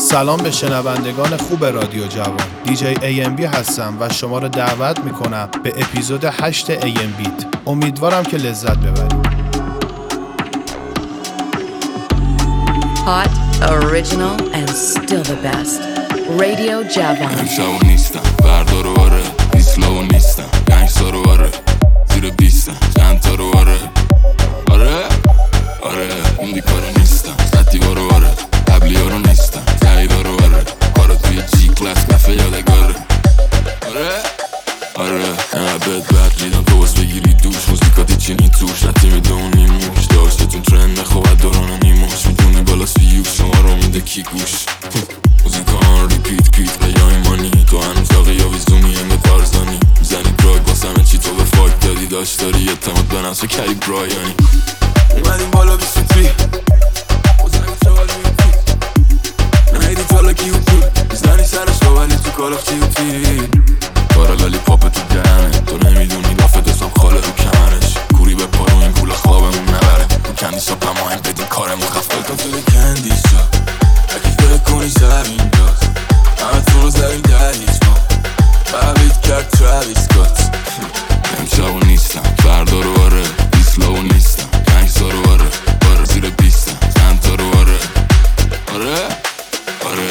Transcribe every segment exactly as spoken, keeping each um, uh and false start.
سلام به شنوندگان خوب رادیو جوان. دیجی ای ام بی هستم و شما را دعوت میکنم به اپیزود هشت ای ام بیت. امیدوارم که لذت ببرید. Hot, original and still the best. رادیو جوان. امشب نیستم بردارو آره دیسلو نیستم گنگ سارو آره زیر بیستم چند تا رو آره آره آره اون دیکارو نیستم سطی بارو آره قبلی ها رو نیستم تایی دارو آره کارا توی جی کلاس کفه یادگاره آره آره اینقدر بد بد میدم تو باز بگیری دوش موزیکاتی چینی توش نتی میدونی موش داشتتون ترند نخواد دوران نیموش میدونی بالا سیوش شما رو میده کی گوش موزیکا آن ریپیت پیت بیای مانی تو هنوز داغی یا ویزونی انگه تارزانی میزنی دراگ واسمه چی تو به فاک دادی داشت داری اعتماد به نفس و کری برایانی اومدیم بالا بیست و تری بزنیم چوال میوتی نهیدی تالا کیو پول میزنی سرش رو ولی تو کالاف چیو تی کارا لالی پاپ تو دهنه تو نمیدونی دافه دستم خاله رو کمرش کوری به پارو این پول خوابمون نبره تو کندیسا پماهم بدین کارمون خفته کن تو دی کندیسا اگه فکر کنی سر این داز همه تو رو زدیم در هیچ ما بابید کرد تراویس سکات امشب و نیستم فردا رو آره دیسلو نیستم گنگ سارو آره آره زیر بیستم چند تا رو آره آره آره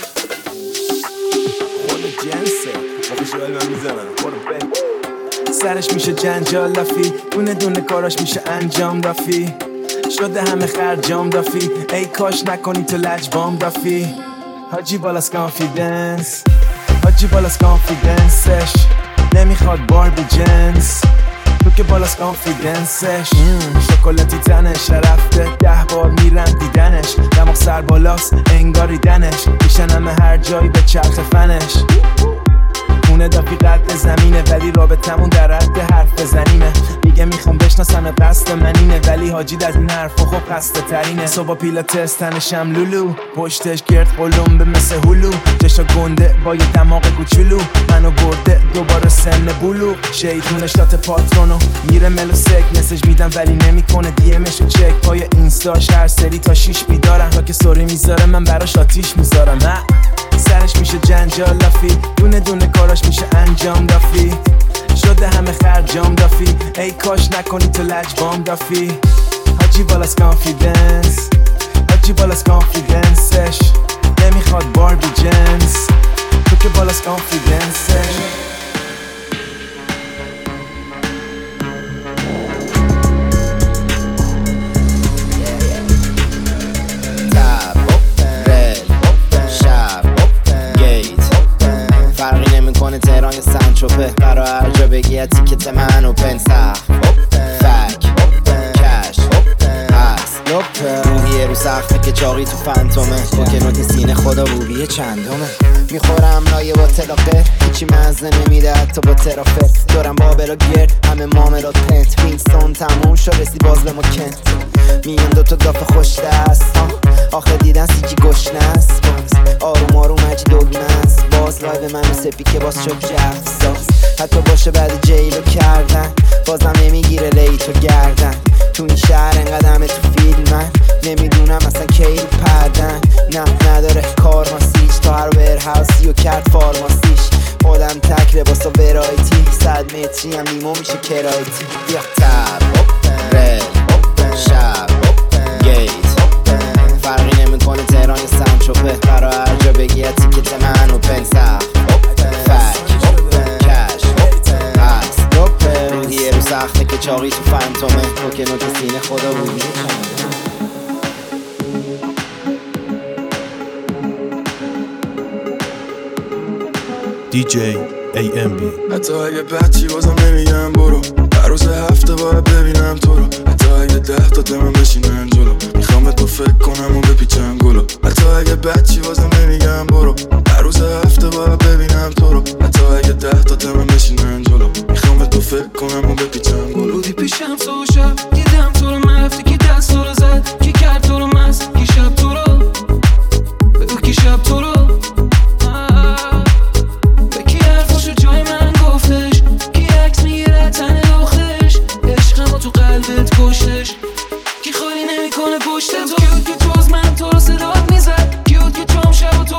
خود جنسه موقع شوال من میزنم برو بین سرش میشه جنجال لفی دونه دونه کاراش میشه انجام دافی شده همه خرجام دافی ای کاش نکنی تو لجبام دافی حاجی بالاس کانفیدنس حاجی بالاس کانفیدنسش نمیخواد باربی جنس تو که بالاس کانفیدنسش شکلاتی تنش رفته ده بار میرم دیدنش دماغ سر بالاس انگاری دنش میشن همه هر جایی به چرخ فنش خونه دافی قد زمینه ولی رابطمون در حد حرف بزنیمه میگه میخوام بشناسم قصد منینه ولی حاجی از این حرفا خب قصد ترینه صبح پیلاتس تنشم لولو پشتش گرد قلم به مثل هلو جشا گنده با یه دماغ کوچولو منو برده دوباره سن بلو شیطون شات پاترونو میره ملو سک مسیج میدم ولی نمیکنه دی امشو چک پای اینستاش هر سری تا شیش بیدارم تا که سوری میذاره من براش آتیش میذارم سرش میشه جنجال لفی دونه دونه کاراش میشه انجام دافی شده همه خرجام دافی ای کاش نکنی تو لجبام دافی حاجی بالاس کانفیدنس حاجی بالاس کانفیدنسش نمیخواد باربی جنس تو که بالاس کانفیدنسش تهران یا سنچوپه قرار هر جا بگی یا تیکت منو پنسخ فک کش هست روحیه رو سخته که چاقی تو فنتومه با که نوت سینه خدا روحیه چندمه میخورم لایه با تلاقه هیچی مزه نمیده حتی با ترافه دارم بابلا گرد همه معاملات پنت وینستون تموم شد رسی باز به ما کنت میان دوتا دافه خوش دست آخه دیدن سیکی گشنه است باز آروم آروم هجی دوگمه است باز لایو منو سپی که باز شد جفت ساز حتی باشه بعد جیلو کردن بازم نمیگیره لیتو گردن تو این شهر انقدمه تو فیلم من نمیدونم اصلا کی رو پردن نه نداره کار ماسیج تا هر ویر هاوسی و کرد فارماسیش خودم تک لباس و ورایتی صد متری هم نیمو میشه کرایتی بیا تب رل شب گیت فرقی نمیکنه تهران یا سنچوپه قرار هر جا بگی یا تیکت منو پنسخ فک کش هست روحیه رو سخته که چاقی تو فنتومه تو که نوت سینه خدا روحیه دیجی ای ام بی. حتی اگه بچی بازم نمیگم برو هر روز هفته باید ببینم تو رو حتی اگه ده تا دمم بشینن جلو میخوام به تو فکر کنم و بپیچم گلو حتی اگه بچی بازم نمیگم برو هر روز هفته باید ببینم تو رو حتی اگه ده تا دمم بشینن جلو میخوام به تو فکر کنم و بپیچم گلو بودی پیشم تو شب دیدم تو رو نرفتی کی دست تو رو زد کی کرد تو رو مست کی شب تو رو بگو کی شب تو رو تو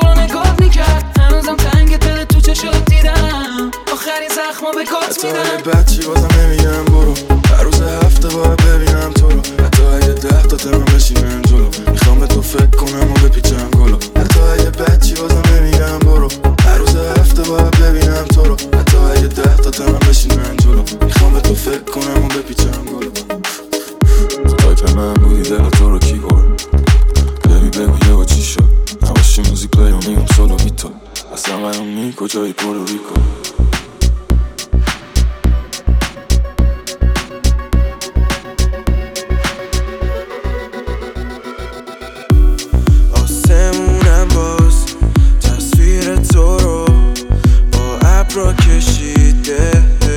Miami کجای پورتوریکو آسمونم باز تصویر تو رو با ابرا کشیده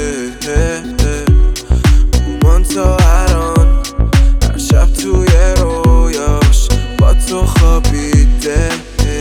اومان تا الان هر شب توی رویاش با تو خوابیده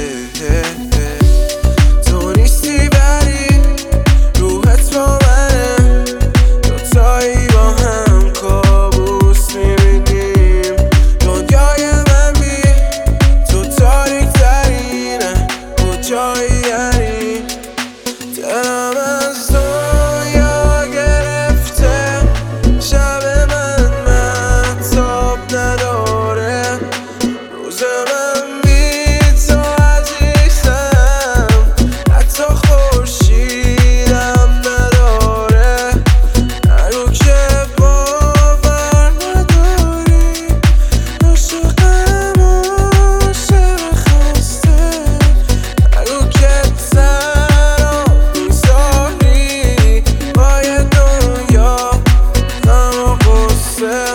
تو نیستی ولی روحت با منه دوتایی با هم کابوس میبینیم دنیای من بی تو تاریک ترینه کجایی یعنی دلم از دنیا گرفته شب من مهتاب نداره روز من بی تو عزیزم حتی خورشیدم نداره نگو که باور نداری عاشقم عاشق خسته نگو که تنها میذاری با یه دنیا غم و غصه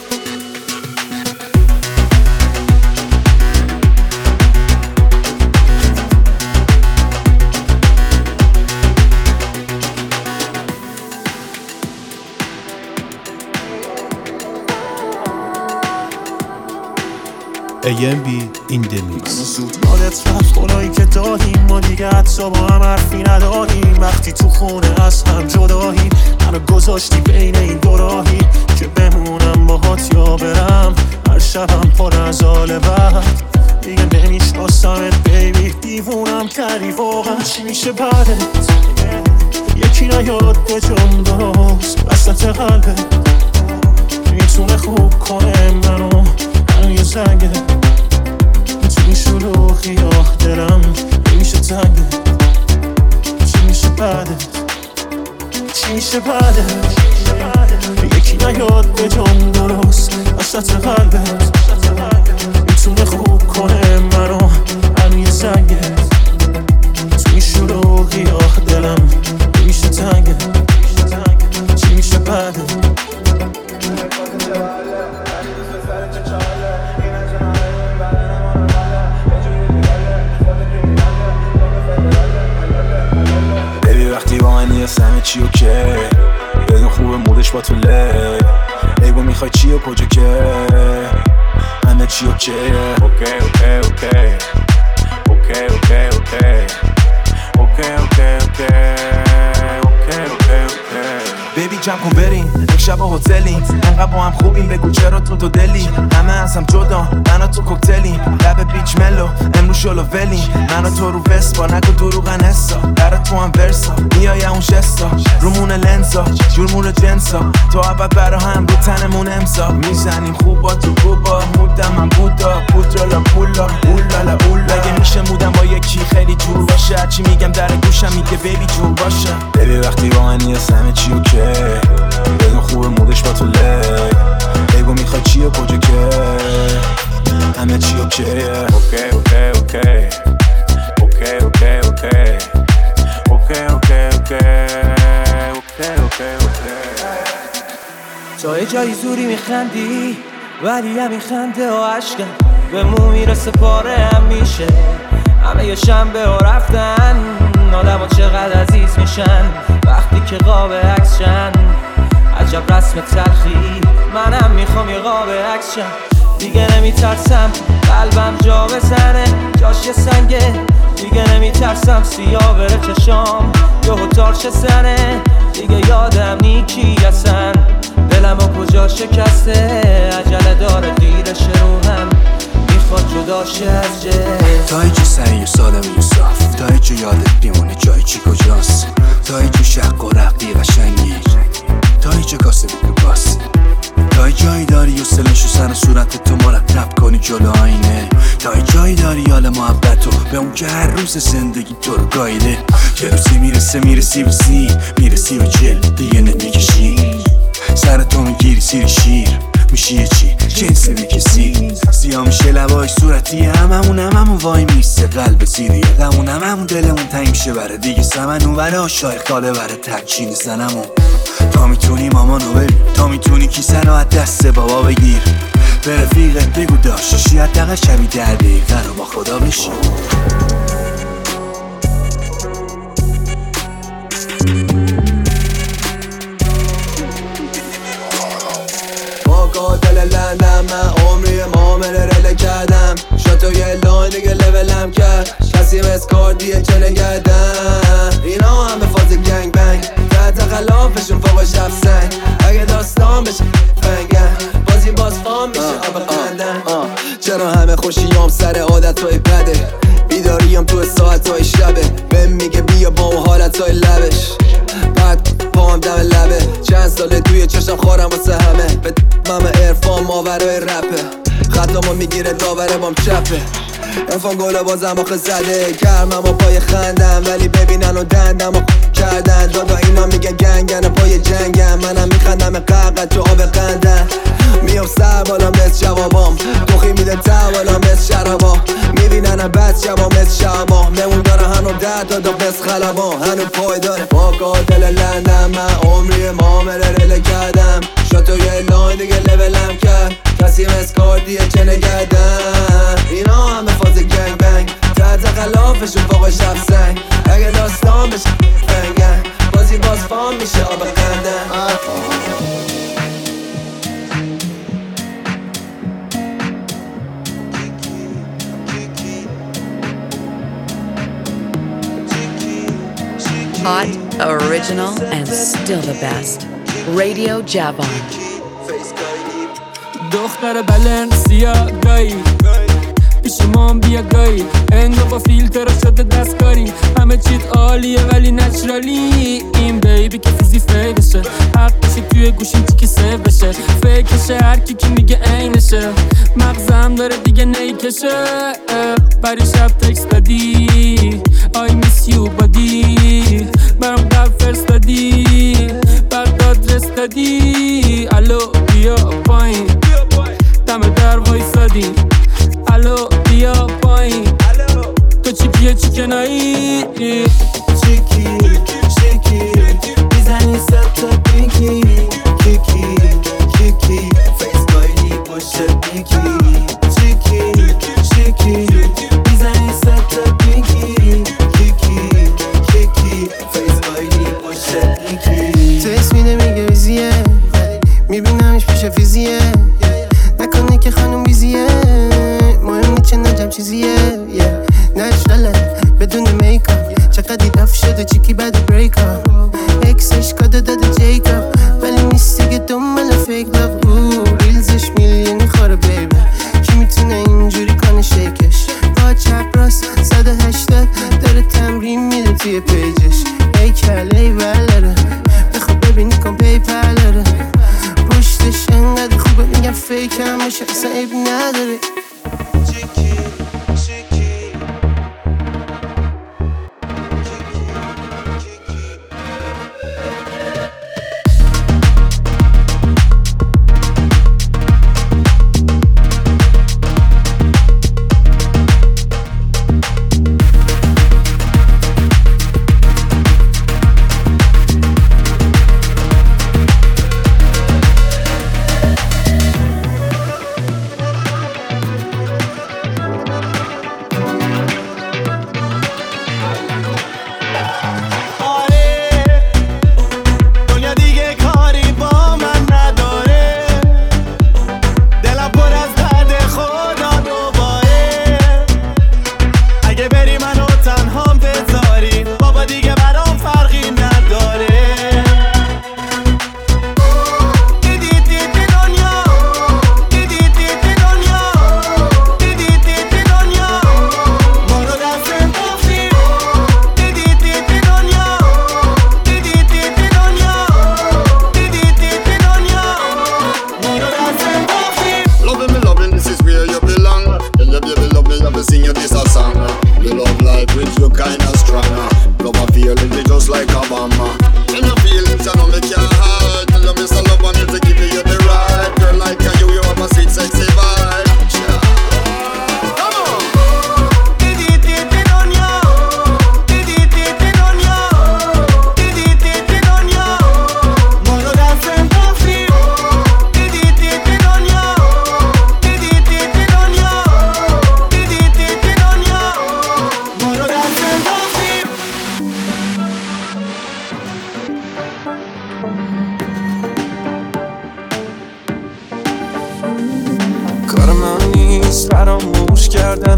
ای ام بی این دمیکس. زود یادت رفت خدایی که دادیم ما دیگه حتی با هم حرفی نداریم وقتی تو خونه از هم جداییم منو گذاشتی بین این دو راهی که بمونم باهات یا برم هر شبم پر از حال بعد دیگه نمیشناسمت بیبی دیوونم کردی واقعا چی میشه بعدت یکی نیاد به جام درست وسط قلبت میتونه خوب کنه منو منو یه زنگه توی شلوغی آه دلم نمیشه تنگه چی میشه بعدت چی میشه بعدت یکی نیاد به جام درست وسط قلبت میتونه خوب کنه منو منو یه زنگه توی شلوغی آه دلم نمیشه تنگه چی میشه بعدت ببی وقتی با من نیست همه چی اوکی بدون خوبه مودش با تو لی ایگو میخوای چی و کجا که همه چی اوکی اوکی اوکی اوکی اوکی اوکی اوکی اوکی اوکی اوکی اوکی اوکی بیبی جمع کن بریم امشب با هتلیم انقدر با هم خوبیم بگو چرا تو تو دلی همه از هم جدا من و تو کوکتلیم لب بیچ ملو امروز شلو ولیم من و تو رو وسپا نگو دروغن حسا در تو هم ورسا میای اون شستا رومون لنزا جورمون جنسا تو اول برا هم رو تنمون امضا میزنیم خوب با تو خوبا مودم من بودا پودرالا پولا اولالا اولا مگه میشه مودم با یکی خیلی جور باشه هرچی میگم در گوشم میگه بیبی جور باشه بیبی وقتی با من نیست همه چی اوکی بدون خوبه مودش با تو لی ایگو میخوای چی و کجا که همه چی اوکی اوکی اوکی اوکی اوکی اوکی اوکی اوکی اوکی اوکی اوکی اوکی تا یه جایی زوری میخندی ولی همین خنده و عشقم به مو میرسه پاره هم میشه همه یه شنبه ها رفتن آدم ها چقدر عزیز میشن وقتی که قاب عکس شن عجب رسم تلخی منم میخوام یه قاب عکس شن دیگه نمیترسم قلبم جا بزنه جاش یه سنگه دیگه نمیترسم سیاه بره چشام یهو تارش زنه دیگه یادم نیکی اصلا دلم و کجا شکسته عجله داره دیرش رو هم میخواد جدا شه از جه تا اینجا سری و سالم و صاف تا اینجا یادت بیمونه جای چی کجاست تا اینجا شق و رقی قشنگی تا اینجا کاسه بود باست تا جایی داری و سلشو سر صورت تو مرتب کنی جلو آینه تا جایی داری حال محبتو به اون که هر روز زندگی تو رو گایده یه روزی میرسه میرسی به سی میرسی به جل دیگه نمیکشی سر تو میگیری سیر شیر میشی یه چی جنس به کسی سیاه میشه لباش صورتی هممون هممون وای میسته قلب سیری غمون هممون دلمون تنگ میشه بره دیگه سمن اون بره شایخ داله بره ترچین زنمون تا میتونی مامانو ببین تا میتونی کیسه رو از دست بابا بگیر به رفیقت بگو داشتشی حداقل شبی ده دقیقه رو با خدا بشی قاتل لندم من عمری معامله رله کردم شاتو یه لاین دیگه لولم کرد کسی مثل کاردیه چه نگردم اینا هم به فاز گنگ بنگ تحت خلافشون فوقش افسنگ اگه داستان بشه فنگن بازی باز فام میشه آب خندن چرا همه خوشیام سر عادتهای بده بیداریم تو ساعتهای شبه بهم میگه بیا با اون حالتهای لبش بعد پام دم لبه چند ساله توی چشم خورم واسه همه به ممه ارفان ماورای رپه خطامو میگیره داوره بام چپه ارفان گله بازم آخه زده گرمم و پای خندم ولی ببینن و دندم و کردن دادا اینا میگه گنگن پای جنگم منم میخندم قرقت تو آب قندم میام سر بالا مثل جوابام توخی میده توالا مثل شرابا میبینن بچه ما مثل شبا ممون داره هنو درد دادا مثل خلبا هنو پای داره با قاتل لندم من عمری معامله رله کردم شاتو یه لاین دیگه لولم کرد کسی مثل کاردیه چه نگردم اینا همه فاز گنگ بنگ تحت خلافشون فوقش افسنگ اگه داستان بشه فنگن بازی باز فام میشه آب قندن Hot, original, and still the best. Radio Javon. دختر بلنسیا گایی پیش مام بیا گایی انگا با فیلتر شده دستکاری همه چیت عالیه ولی نچرالی این بیبی که فیزی فی بشه حقشی توی گوشیم چی که سیو بشه فیکشه هر کی که میگه اینشه مغزم داره دیگه نیکشه بری شب تکست دادی I miss you buddy برام قلب فرستادی بعد آدرس دادی الو بیا پایین دم در وایسادی الو بیا پایین تو چی کیه چی که نایی چیکی چیکی میزنی ست تا پینکی کیکی کیکی فیس گایدی پشت پینکی چیکی چیکی میزنی ست تا پینکی کیکی کیکی فیس گایدی پشت پینکی تو اسمی نمیگه ویزیه میبینمش پیش فیزیه نکنه که خانم بیزیه مهم نیچه نجم چیزیه نچرله بدون میکاپ چقدر دف شده چیکی بعد بریکاپ اکسش کاده داده جیکاپ ولی نیست دیگه دنبال فیک لاف او ریلزش میلیونی خوره بیبه کی میتونه اینجوری کنه شیکش با چپ راست صد و هشتاد داره تمرین میده توی پیجش ای کل ای ولره بخواب ببینی کن پیپر لره پشتش انقدر خوبه میگم فیک هم باشه اصلا عیب نداره Sweet sex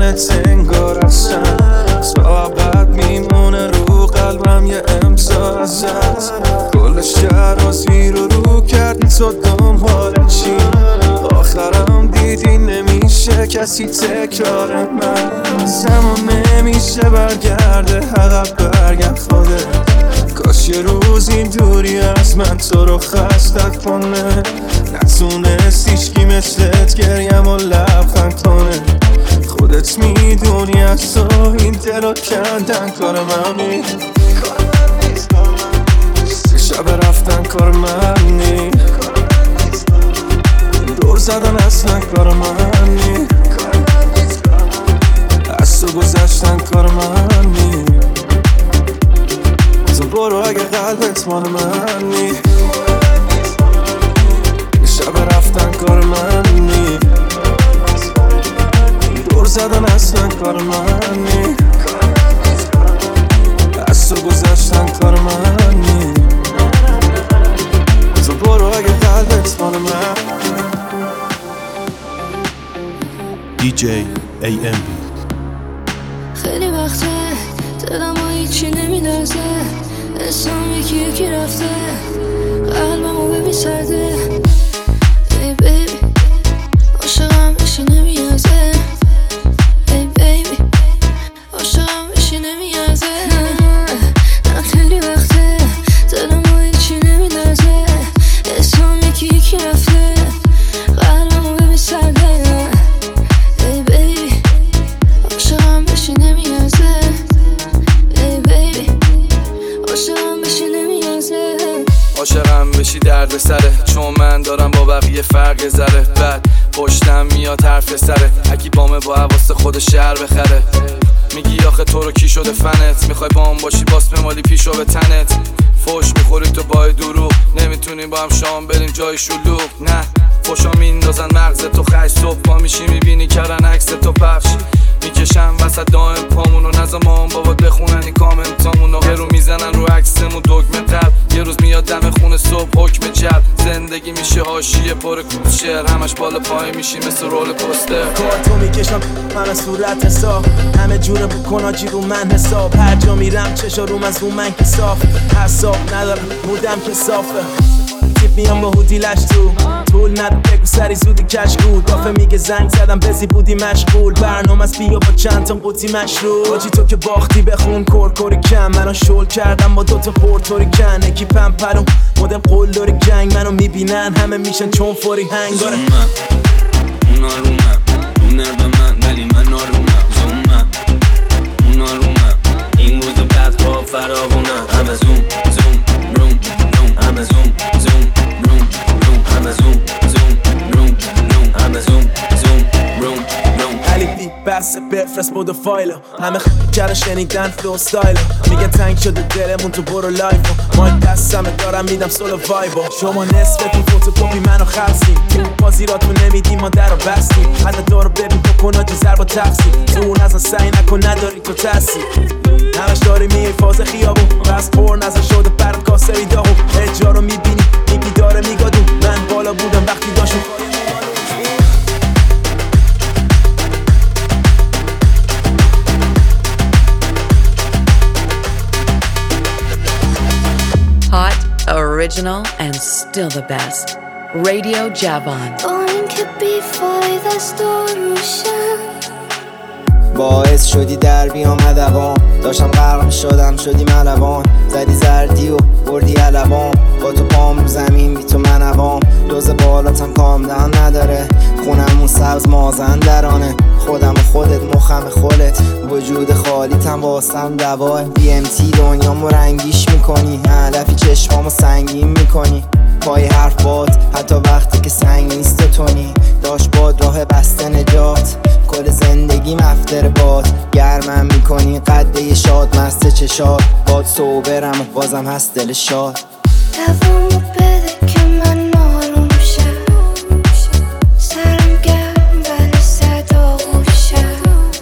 دیدنت انگار اصلا تا ابد میمونه رو قلبم یه امضا ازت. کل شهر رو زیر و رو کردی تو دنبال چی؟ آخرم دیدی نمیشه کسی تکرار من. زمان نمیشه برگرده عقب برگرد خودت. کاش یه روز این دوری از من تو رو خستت کنه. نتونست هیچکی مثلت گریم و لبخند کنه. خودت میدونی از تو این دل رو کندن کار من نیست. شب رفتن کار من نیست. دور زدن اصلا کار من نیست. از تو گذشتن کار من نیست. تو برو اگه قلبت مال من نیست. شب رفتن کار من نیست. دور زدن اصلا کار من نیست. از تو گذشتن کار من نیست. تو برو اگه قلبت مال من. دی جی ای ام بی. خیلی وقته دلم و هیچی نمیلرزه. اسم یکی یکی رفته قلبمو ببین سرده. ای بیبی عاشقم بشی نمیارزه. ای بیبی عاشقم بشی نمیارزه. نه خیلی وقته دلم و هیچی نمیلرزه. اسم یکی یکی رفته قلبمو ببین سرده. ای بیبی عاشقم بشی نمیارزه. ای بیبی عاشقم بشی نمیارزه. عاشقم بشی درد سره چون من دارم با بقیه فرق زره. بعد پشتم میاد حرف سره اکی بامه با حواست خود شهر بخره. میگی آخه تو رو کی شده فنت؟ میخوای با هم باشی باس بمالی پیشو به تنت. فوش میخوری تو با دروغ نمیتونیم با هم شام بریم جای شلوغ. نه فوشا میندازن مغز تو خش. صبح پا میشی میبینی کردن عکس تو پخش. میکشم وسط دائم پامونو نزا مام بابات بخونن این کامنتامونو. یه رو میزنن رو عکسمون دکمه قلب. یه روز میاد دم خونه صبح حکم جلب. زندگی میشه حاشیه پر کوچر همش بالا پای میشی مثل رول کوستر. کارتو میکشم من از صورت حساب. همه جوره بکن آجی رو من حساب. هر جا میرم چشا روم از رو من که صاف. حساب ندارم بودم که صافه. تیپ میام با هودی لش تو طول ندو بگو سری زودی کشکول. دافه میگه زنگ زدم بزی بودی مشغول. برنامه از بیا با چند تا قوطی مشروب. آجی تو که باختی بخون کورکوری کم. منو شل کردم با دوتا پورتوری کن. اکی پمپرم مدم قلدوری جنگ. منو میبینن همه میشن چون فوری هنگ. داره اونا رومم اون نرد من ولی من نارومم. زومم اونا رومم این روز بعد با فراغونم. همه زوم زوم روم روم. همه زوم زوم روم روم. همه زوم زوم روم روم. همه زوم زوم روم روم. علی بی بس بفرست بود و فایلو. همه خیلی شنیدن فلو ستایلو. میگن تنگ شده دلمون تو برو لایفو. ما دستمه دارم میدم سولو وایبو. شما نصفتون فوتوکوپی منو خلصیم. بازی را تو نمیدیم ما در رو بستیم. حتی دارو ببین بکن آجی ضرب و تقسیم. زون ازن سعی نکن نداری تو تحصیل. همش داری میای فاز خیابون. بس پر نزن شده برد کاسه ایداغو. اجا رو میبینی میگی داره میگادون. من بالا بودم وقتی داشتم Hot, original, and still the best. Radio Javon. با اینکه بی فایده است و روشن. باعث شدی در بیام ادبام. داشتم غرق شدم شدی ملوان. زدی زردی و بردی علوام. با تو پام رو زمین بی تو منوام. دوز بالاتم کام دهن نداره. خونمون سبز مازن درانه. خودم و خودت مخم خودت. وجود خالیتم واسم دواه. بی ام تی دنیامو رنگیش میکنی. هدفی چشمامو سنگین میکنی. پای حرف باد حتی وقتی که سنگ نیست تونی. داشت باد راه بسته نجات. کل زندگی مفتر باد. گرمم میکنی قده شاد مست چشاد. باد صوبرم و بازم هست دل شاد. دوامو بده که من آروم شم. سرم گرم ولی صدا خوشم.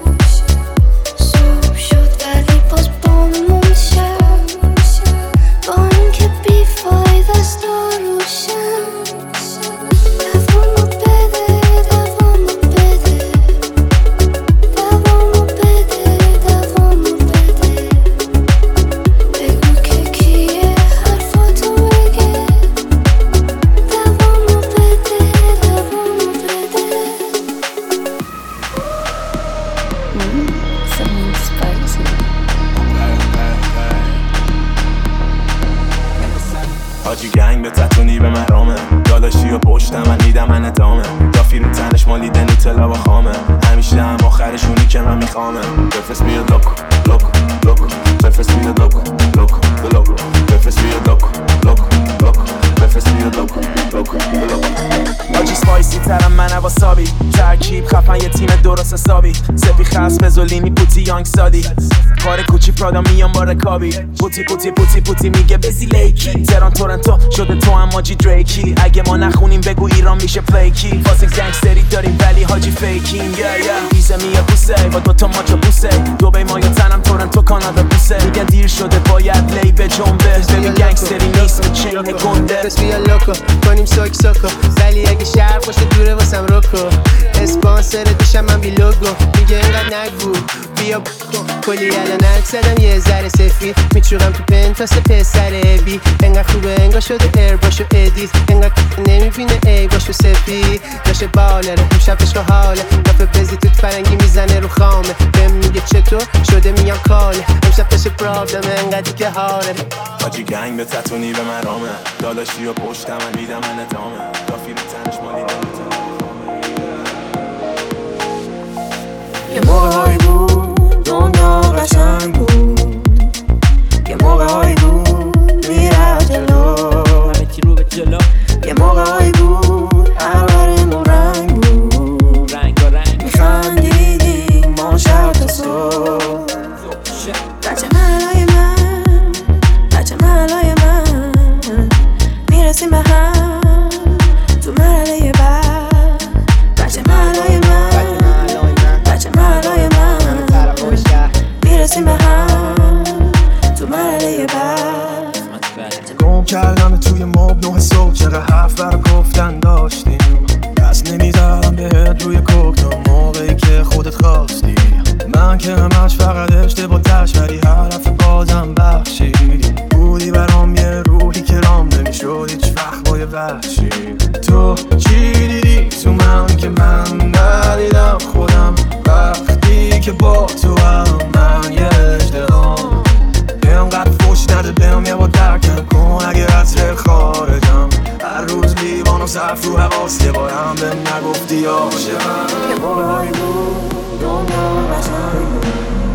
صبح شد ولی باز بامون شم. با اینکه بی فایده است و روشن. دوامو بده دوامو بده. دوامو حاجی گنگ به تتونی به مرامه داداشی و پشتم من میدم من ادامه دافی رو تنش مالیده نوتلا با خامه همیشه هم آخرشونی که من میخوامه بفرست بیا لوکو لوکو لوکو بفرست بیا لوکو لوکو لوکو بفرست بیا لوکو لوکو لوکو بفرست بیا لوکو لوکو لوکو حاجی سپایسی ترم من واسابی ترکیب خفن یه تیم درست حسابی سپی خاص فزولینی پوتی یانگ سادی کار کوچی پرادا میام با رکابی پوتی پوتی پوتی پوتی میگه بزی لیکی تران تورنتو شده تو هم ماجی دریکی اگه ما نخونیم بگو ایران میشه پلیکی واسه گنگستری داریم ولی حاجی فیکین یا یا ویزا میاد بوسه با دوتا ماچا بوسه دوبی ما یا تنم تورنتو کانادا بوسه میگن دیر شده باید لی به جنبه ببین گنگستری نیست به چین گنده بس بیا لوکو کنیم سوک سوکو ولی اگه شهر باشه دوره واسم روکو اسپانسر دوشم من بی لوگو میگه اینقدر نگو بیا کلی الان نرک زدم یه ذره سفید میچورم تو پنتاس پسر بی انقدر خوبه انگار شده ایر باشو ادیت انقدر نمیبینه ای باشو سفید داشه بالره امشب عشق و حاله دافه بزی توت فرنگی میزنه رو خامه بهم میگه چطور شده میام کاله امشب داشه پرابلمه انقدری که هاره حاجی گنگ به تتونی به مرامه داداشی و پشتم من میدم من ادامه دافی رو تنش مالیده یه موقع‌هایی بود دنیا قشنگ بود یه موقع‌هایی بود میرفت جلو همه چی رو به جلو یه موقع‌هایی بود اولمون رنگ بود رنگ و رنگ میخندیدیم ما شب تا صبح بچه محلای من بچه محلای من میرسیم به هم تو مرحله بعد بچه محلای من بچه محلای من میرسیم به هم تو مرحله بعد گم کردم توی ماب نه صبح چقدر حرف برا گفتن داشتیم دست نمیذارم بهت روی کوکتون موقعی که خودت خواستی من که همش فقط اشتباه داشت ولی حرف بازم بخشیدی بودی برام یه روحی که رام نمیشد هیچ وقت با یه وحشی تو چی دیدی تو من که من ندیدم خودم وقتی که با تو هم من یه اجتهام بهم قد فوش نده بهم یه با درکم کن اگه از ره خارجم هر روز لیوان و صرف رو حواس یه بارم بهم نگفتی عاشقم یه موقع‌هایی بود دنیا قشنگ بود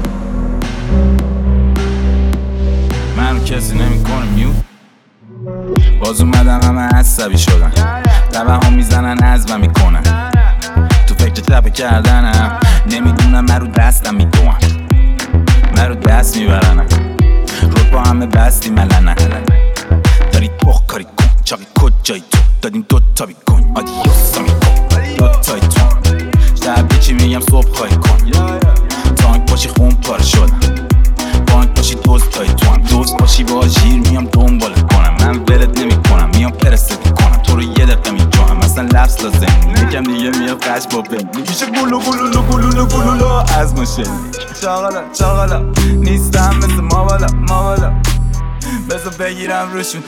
منو کسی نمیکنه میوت باز اومدن همه عصبی شدن لبه ها میزنن عزمم میکنن تو فکر تپه کردنم نمیدونم من رو دستم میدونم من رو دست میبرنم رود با همه بستی ملنه داری پخ کاری کن چاقی کجایی تو دادیم دوتا بیکن آدیوسا میکن دوتای تو شب چی میگم صبح خواهی کن تانک باشی خون پاره شدم بانک باشی دوست تای تو هم دوست باشی با جیر میام دنبالت کنم من ولت نمی کنم میام پرست میکنم تو رو یه دقیقه میجوهم مثلا لفظ لازم یکم دیگه میاد قش با بهم میکشه گلو گلولو گلولو گلولو از ماشین چاقالا چاقالا نیستم مثل ما بالا ما بالا بذار بگیرم روشون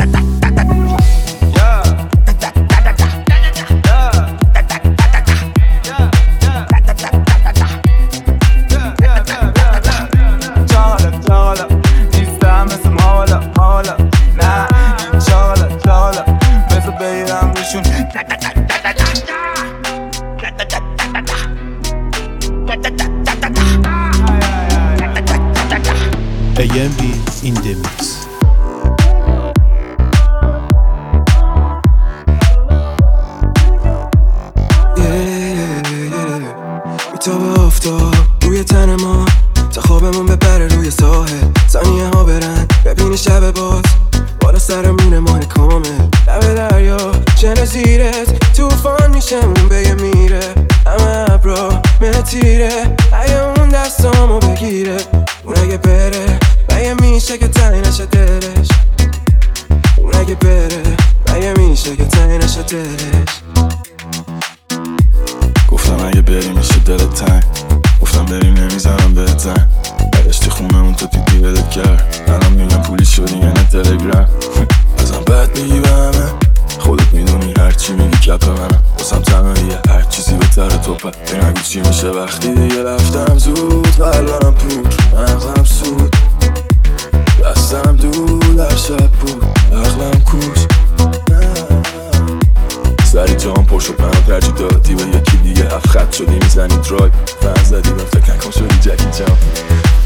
A M B in the mix. بیتاب آفتاب روی تن ما تا خوابمون بپره روی ساحل ثانیه ها برن ببینی شب باز بالا سر مونه ماه کامل لب دریا چنه زیرت توفان میشمون به یه میره همه ابرا متیره اگه اون دستامو بگیره اون اگه بره اگه میشه که تنگ نشه دلش اون اگه بره اگه میشه که تنگ نشه دلش گفتم اگه بری میشه دلت تنگ گفتم بریم نمیزنم بهت زن برشتی خونه اون تو دیدی بدت کرد الان میگم پولی شدی یه نه تلگرام ازم بد میگی به همه خودت میدونی هرچی میگی کپ منم باسم تنهاییه هر چیزی بهتره توپه به نگو چی میشه وقتی دیگه رفتم زود قلبم پود مغزم سود دستم دور در شب بود عقلم کود شدی میزنی درایو فن زدی بهم فکر نکن شدی جکی جان